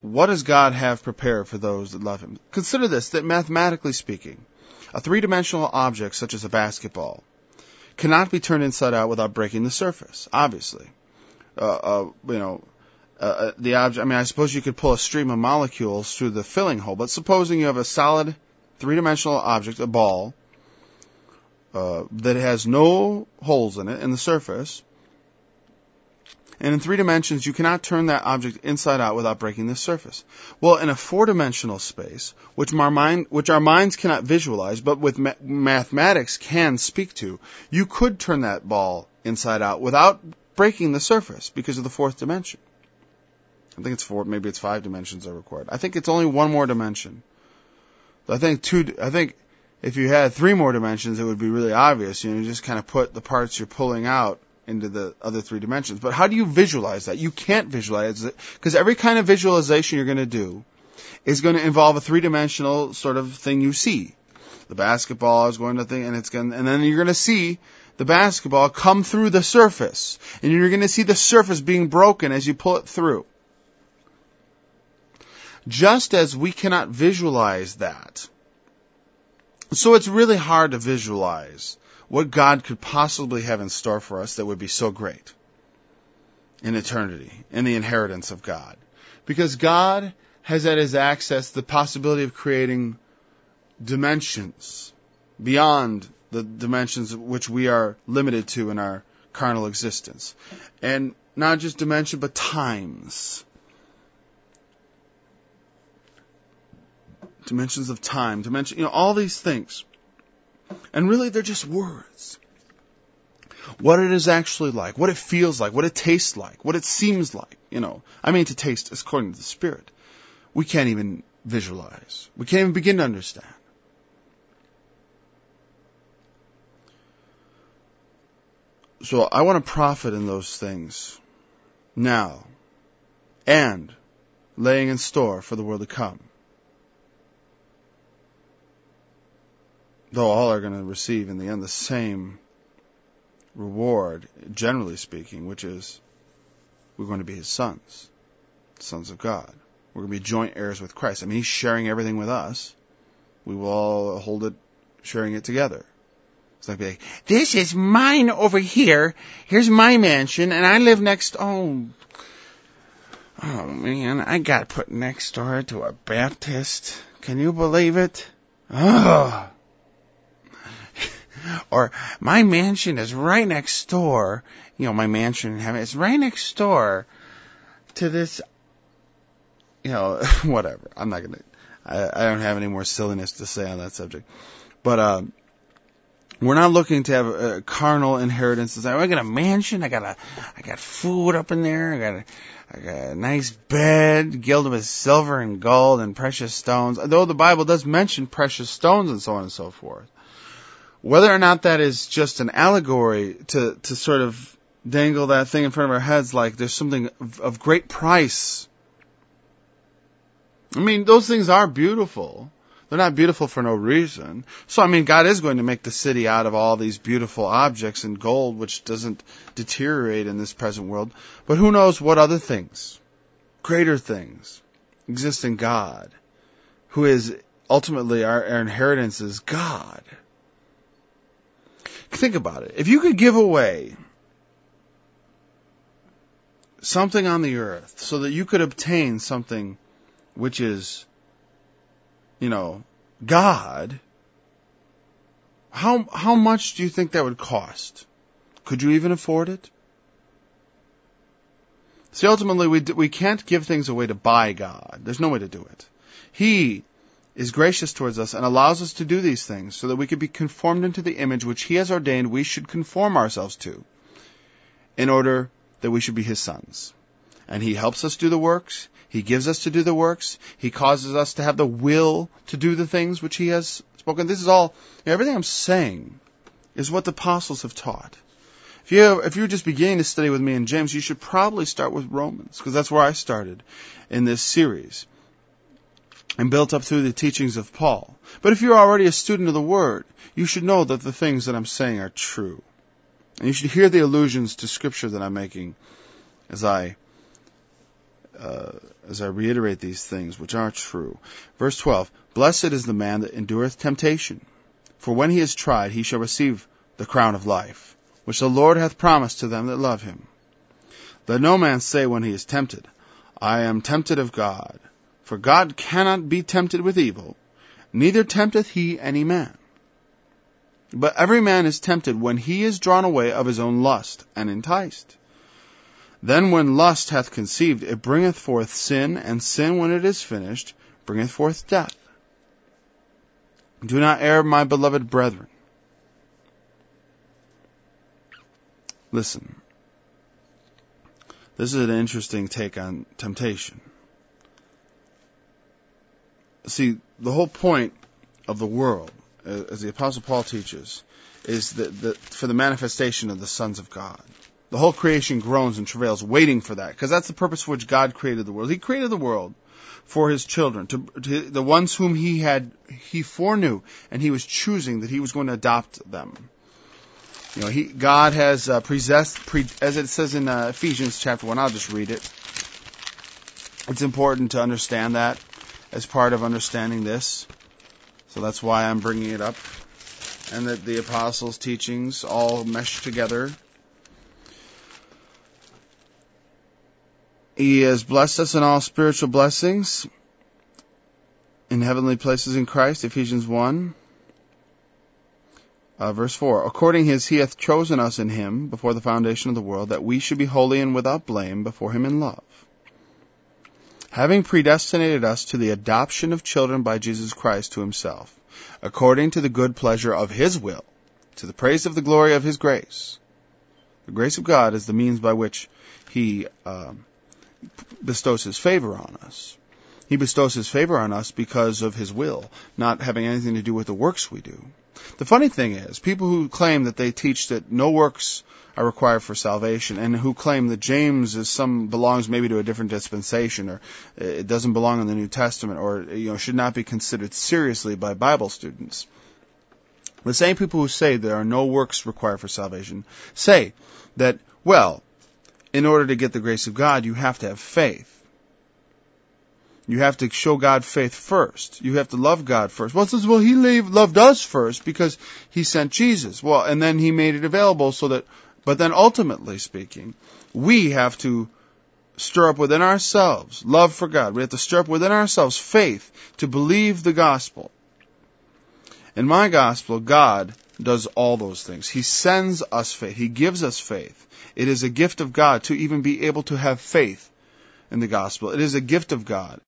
what does God have prepared for those that love Him? Consider this, that mathematically speaking, a three-dimensional object such as a basketball cannot be turned inside out without breaking the surface, obviously. The object, I suppose you could pull a stream of molecules through the filling hole, but supposing you have a solid three-dimensional object, a ball, that has no holes in it in the surface, and in 3 dimensions you cannot turn that object inside out without breaking the surface. Well, in a 4-dimensional space, which our minds cannot visualize, but with mathematics can speak to, you could turn that ball inside out without breaking the surface because of the 4th dimension. I think it's 4, maybe it's 5 dimensions are required. I think it's only one more dimension. I think if you had 3 more dimensions, it would be really obvious. You just kind of put the parts you're pulling out into the other 3 dimensions. But how do you visualize that? You can't visualize it because every kind of visualization you're going to do is going to involve a 3-dimensional sort of thing you see. The basketball is going to think, and then you're going to see the basketball come through the surface, and you're going to see the surface being broken as you pull it through. Just as we cannot visualize that, so it's really hard to visualize what God could possibly have in store for us that would be so great in eternity, in the inheritance of God. Because God has at His access the possibility of creating dimensions beyond the dimensions which we are limited to in our carnal existence. And not just dimension, but times. Dimensions of time, all these things. And really they're just words. What it is actually like, what it feels like, what it tastes like, what it seems like, to taste is according to the Spirit. We can't even visualize. We can't even begin to understand. So I want to profit in those things now and laying in store for the world to come. Though all are going to receive in the end the same reward, generally speaking, which is we're going to be His sons of God. We're going to be joint heirs with Christ. He's sharing everything with us. We will all hold it, sharing it together. It's like, this is mine over here. Here's my mansion, and I live next. Oh man, I got put next door to a Baptist. Can you believe it? Oh. Or my mansion is right next door. My mansion in heaven is right next door to this. Whatever. I'm not gonna. I don't have any more silliness to say on that subject. But we're not looking to have a carnal inheritance. I got a mansion. I got food up in there. I got a nice bed gilded with silver and gold and precious stones. Though the Bible does mention precious stones and so on and so forth. Whether or not that is just an allegory to sort of dangle that thing in front of our heads like there's something of great price. Those things are beautiful. They're not beautiful for no reason. So, God is going to make the city out of all these beautiful objects and gold, which doesn't deteriorate in this present world. But who knows what other things, greater things, exist in God, who is ultimately our inheritance is God. Think about it. If you could give away something on the earth so that you could obtain something which is, God, how much do you think that would cost? Could you even afford it? See, ultimately, we can't give things away to buy God. There's no way to do it. He is gracious towards us and allows us to do these things so that we could be conformed into the image which He has ordained we should conform ourselves to in order that we should be His sons. And He helps us do the works. He gives us to do the works. He causes us to have the will to do the things which He has spoken. This is all, everything I'm saying is what the apostles have taught. If you're just beginning to study with me in James, you should probably start with Romans, because that's where I started in this series and built up through the teachings of Paul. But if you're already a student of the Word, you should know that the things that I'm saying are true. And you should hear the allusions to Scripture that I'm making as I as I reiterate these things, which are true. Verse 12, Blessed is the man that endureth temptation, for when he is tried, he shall receive the crown of life, which the Lord hath promised to them that love him. Let no man say when he is tempted, I am tempted of God. For God cannot be tempted with evil, neither tempteth he any man. But every man is tempted when he is drawn away of his own lust, and enticed. Then when lust hath conceived, it bringeth forth sin, and sin, when it is finished, bringeth forth death. Do not err, my beloved brethren. Listen. This is an interesting take on temptation. See, the whole point of the world, as the Apostle Paul teaches, is that for the manifestation of the sons of God. The whole creation groans and travails, waiting for that, because that's the purpose for which God created the world. He created the world for His children, to the ones whom He foreknew, and He was choosing that He was going to adopt them. You know, God has as it says in Ephesians chapter 1. I'll just read it. It's important to understand that as part of understanding this. So that's why I'm bringing it up. And that the apostles' teachings all mesh together. He has blessed us in all spiritual blessings in heavenly places in Christ, Ephesians 1. Verse 4, According as He hath chosen us in Him before the foundation of the world, that we should be holy and without blame before Him in love, having predestinated us to the adoption of children by Jesus Christ to Himself, according to the good pleasure of His will, to the praise of the glory of His grace. The grace of God is the means by which He bestows His favor on us. He bestows His favor on us because of His will, not having anything to do with the works we do. The funny thing is, people who claim that they teach that no works are required for salvation, and who claim that James belongs maybe to a different dispensation, or it doesn't belong in the New Testament, or should not be considered seriously by Bible students. The same people who say there are no works required for salvation say that, well, in order to get the grace of God, you have to have faith. You have to show God faith first. You have to love God first. Well, it says, He loved us first because He sent Jesus. Well, and then He made it available but then ultimately speaking, we have to stir up within ourselves love for God. We have to stir up within ourselves faith to believe the gospel. In my gospel, God does all those things. He sends us faith. He gives us faith. It is a gift of God to even be able to have faith in the gospel. It is a gift of God.